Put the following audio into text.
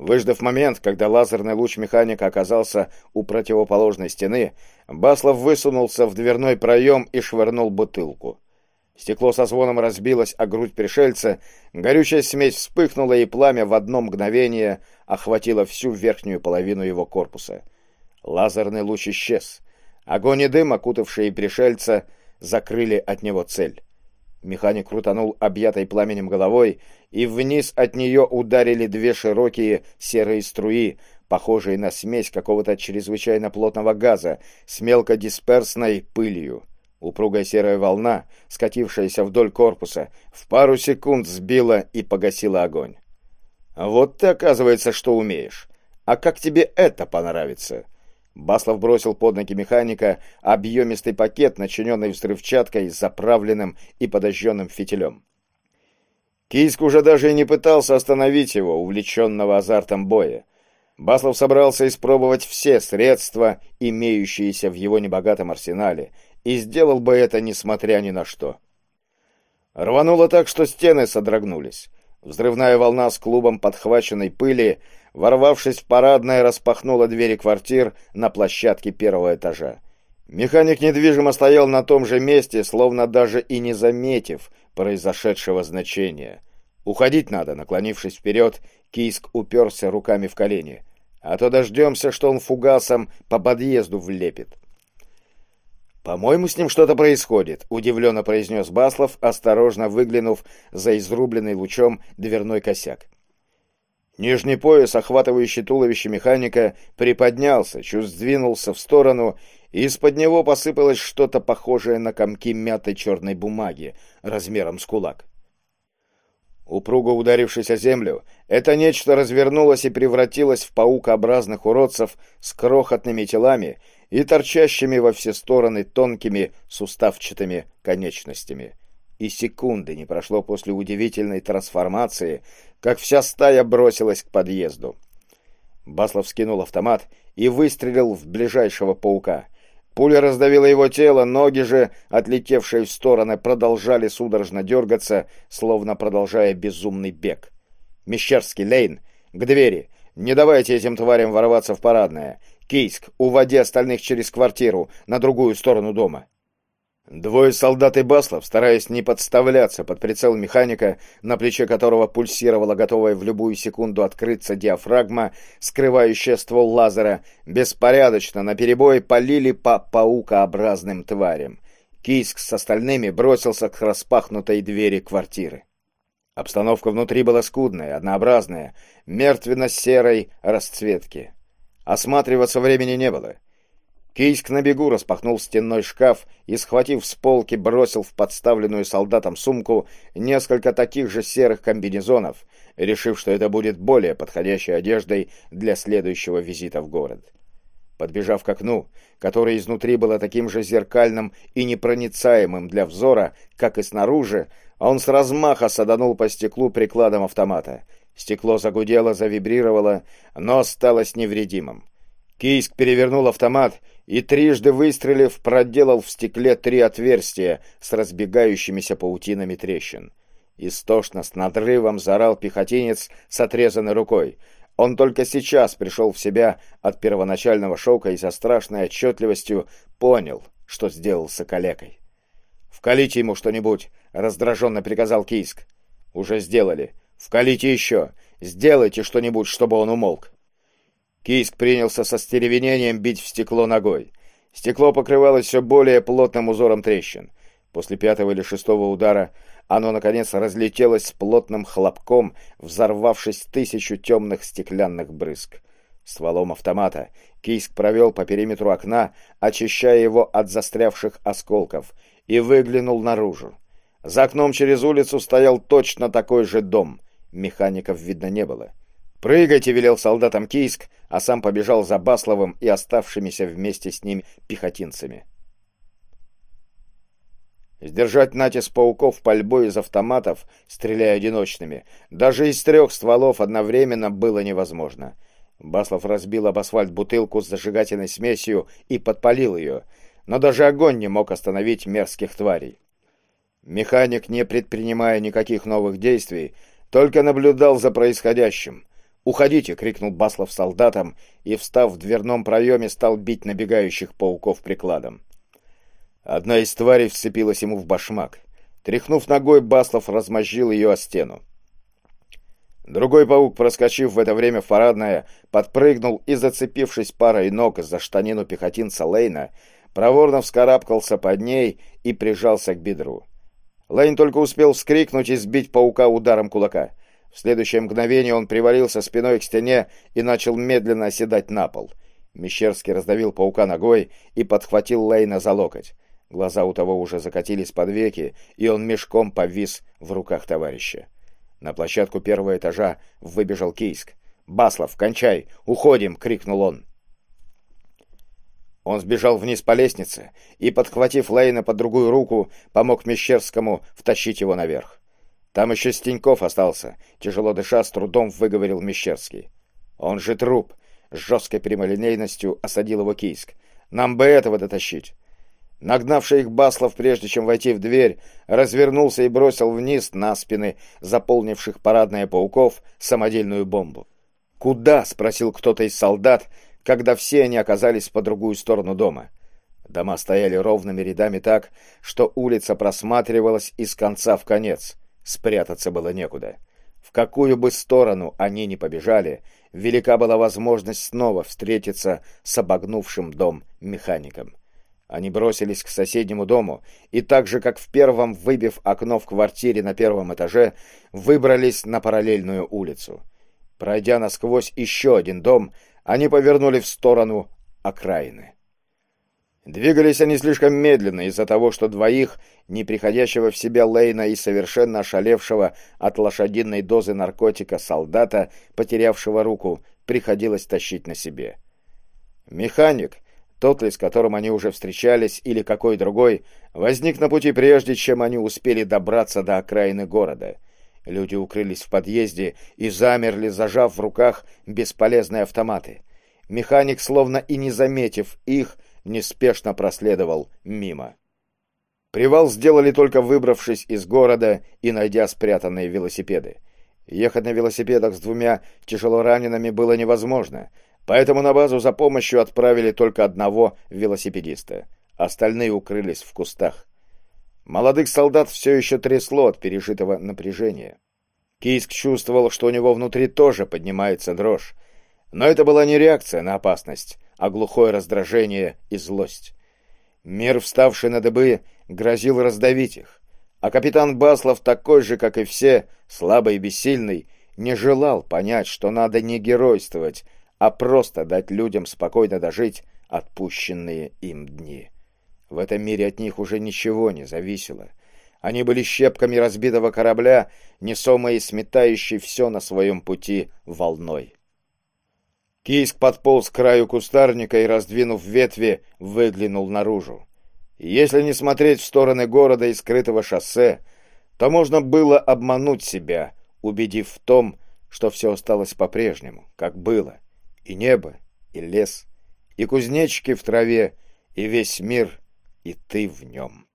Выждав момент, когда лазерный луч механика оказался у противоположной стены, Баслов высунулся в дверной проем и швырнул бутылку. Стекло со звоном разбилось о грудь пришельца, горючая смесь вспыхнула, и пламя в одно мгновение охватило всю верхнюю половину его корпуса. Лазерный луч исчез. Огонь и дым, окутавшие пришельца, закрыли от него цель. Механик крутанул объятой пламенем головой, и вниз от нее ударили две широкие серые струи, похожие на смесь какого-то чрезвычайно плотного газа с мелкодисперсной пылью. Упругая серая волна, скатившаяся вдоль корпуса, в пару секунд сбила и погасила огонь. «Вот ты, оказывается, что умеешь. А как тебе это понравится?» Баслов бросил под ноги механика объемистый пакет, начиненный взрывчаткой, заправленным и подожженным фитилем. Кийск уже даже и не пытался остановить его, увлеченного азартом боя. Баслов собрался испробовать все средства, имеющиеся в его небогатом арсенале, и сделал бы это, несмотря ни на что. Рвануло так, что стены содрогнулись. Взрывная волна с клубом подхваченной пыли, ворвавшись в парадное, распахнула двери квартир на площадке первого этажа. Механик недвижимо стоял на том же месте, словно даже и не заметив произошедшего значения. «Уходить надо», — наклонившись вперед, Кийск уперся руками в колени. «А то дождемся, что он фугасом по подъезду влепит». «По-моему, с ним что-то происходит», — удивленно произнес Баслов, осторожно выглянув за изрубленный лучом дверной косяк. Нижний пояс, охватывающий туловище механика, приподнялся, чуть сдвинулся в сторону, и из-под него посыпалось что-то похожее на комки мятой черной бумаги размером с кулак. Упруго ударившись о землю, это нечто развернулось и превратилось в паукообразных уродцев с крохотными телами и торчащими во все стороны тонкими суставчатыми конечностями. И секунды не прошло после удивительной трансформации, как вся стая бросилась к подъезду. Баслов скинул автомат и выстрелил в ближайшего паука. Пуля раздавила его тело, ноги же, отлетевшие в стороны, продолжали судорожно дергаться, словно продолжая безумный бег. «Мещерский, Лейн, к двери! Не давайте этим тварям ворваться в парадное! Кийск, уводи остальных через квартиру, на другую сторону дома!» Двое солдат и Баслов, стараясь не подставляться под прицел механика, на плече которого пульсировала, готовая в любую секунду открыться диафрагма, скрывающая ствол лазера, беспорядочно наперебой полили по паукообразным тварям. Кийск с остальными бросился к распахнутой двери квартиры. Обстановка внутри была скудная, однообразная, мертвенно-серой расцветки. Осматриваться времени не было. Кийск на бегу распахнул стенной шкаф и, схватив с полки, бросил в подставленную солдатам сумку несколько таких же серых комбинезонов, решив, что это будет более подходящей одеждой для следующего визита в город. Подбежав к окну, которое изнутри было таким же зеркальным и непроницаемым для взора, как и снаружи, он с размаха саданул по стеклу прикладом автомата. Стекло загудело, завибрировало, но осталось невредимым. Кийск перевернул автомат и, трижды выстрелив, проделал в стекле 3 отверстия с разбегающимися паутинами трещин. Истошно, с надрывом заорал пехотинец с отрезанной рукой. Он только сейчас пришел в себя от первоначального шока и со страшной отчетливостью понял, что сделался калекой. «Вкалите ему что-нибудь», — раздраженно приказал Кийск. «Уже сделали. Вкалите еще. Сделайте что-нибудь, чтобы он умолк». Кийск принялся со стеревенением бить в стекло ногой. Стекло покрывалось все более плотным узором трещин. После 5-го или 6-го удара оно, наконец, разлетелось с плотным хлопком, взорвавшись 1000 темных стеклянных брызг. Стволом автомата Кийск провел по периметру окна, очищая его от застрявших осколков, и выглянул наружу. За окном через улицу стоял точно такой же дом. Механиков видно не было. «Прыгайте!» — велел солдатам Кийск, а сам побежал за Басловым и оставшимися вместе с ним пехотинцами. Сдержать натиск пауков пальбой из автоматов, стреляя одиночными, даже из 3 стволов одновременно было невозможно. Баслов разбил об асфальт бутылку с зажигательной смесью и подпалил ее, но даже огонь не мог остановить мерзких тварей. Механик, не предпринимая никаких новых действий, только наблюдал за происходящим. «Уходите!» — крикнул Баслов солдатам и, встав в дверном проеме, стал бить набегающих пауков прикладом. Одна из тварей вцепилась ему в башмак. Тряхнув ногой, Баслов размозжил ее о стену. Другой паук, проскочив в это время в парадное, подпрыгнул и, зацепившись парой ног за штанину пехотинца Лейна, проворно вскарабкался под ней и прижался к бедру. Лейн только успел вскрикнуть и сбить паука ударом кулака. В следующее мгновение он привалился спиной к стене и начал медленно оседать на пол. Мещерский раздавил паука ногой и подхватил Лейна за локоть. Глаза у того уже закатились под веки, и он мешком повис в руках товарища. На площадку первого этажа выбежал Кийск. «Баслов, кончай! Уходим!» — крикнул он. Он сбежал вниз по лестнице и, подхватив Лейна под другую руку, помог Мещерскому втащить его наверх. «Там еще Стеньков остался», — тяжело дыша, с трудом выговорил Мещерский. «Он же труп!» — с жесткой прямолинейностью осадил его Кийск. «Нам бы этого дотащить!» Нагнавший их Баслов, прежде чем войти в дверь, развернулся и бросил вниз на спины заполнивших парадное пауков самодельную бомбу. «Куда?» — спросил кто-то из солдат, когда все они оказались по другую сторону дома. Дома стояли ровными рядами так, что улица просматривалась из конца в конец. Спрятаться было некуда. В какую бы сторону они ни побежали, велика была возможность снова встретиться с обогнувшим дом механиком. Они бросились к соседнему дому и так же, как в первом, выбив окно в квартире на первом этаже, выбрались на параллельную улицу. Пройдя насквозь еще один дом, они повернули в сторону окраины. Двигались они слишком медленно из-за того, что двоих, не приходящего в себя Лейна и совершенно ошалевшего от лошадиной дозы наркотика солдата, потерявшего руку, приходилось тащить на себе. Механик, тот ли, с которым они уже встречались, или какой другой, возник на пути прежде, чем они успели добраться до окраины города. Люди укрылись в подъезде и замерли, зажав в руках бесполезные автоматы. Механик, словно и не заметив их, неспешно проследовал мимо. Привал сделали только выбравшись из города и найдя спрятанные велосипеды. Ехать на велосипедах с двумя тяжелоранеными было невозможно, поэтому на базу за помощью отправили только одного велосипедиста. Остальные укрылись в кустах. Молодых солдат все еще трясло от пережитого напряжения. Кийск чувствовал, что у него внутри тоже поднимается дрожь. Но это была не реакция на опасность, а глухое раздражение и злость. Мир, вставший на дыбы, грозил раздавить их. А капитан Баслов, такой же, как и все, слабый и бессильный, не желал понять, что надо не геройствовать, а просто дать людям спокойно дожить отпущенные им дни. В этом мире от них уже ничего не зависело. Они были щепками разбитого корабля, несомые и сметающие все на своем пути волной. Кийск подполз к краю кустарника и, раздвинув ветви, выглянул наружу. Если не смотреть в стороны города и скрытого шоссе, то можно было обмануть себя, убедив в том, что все осталось по-прежнему, как было. И небо, и лес, и кузнечики в траве, и весь мир, и ты в нем.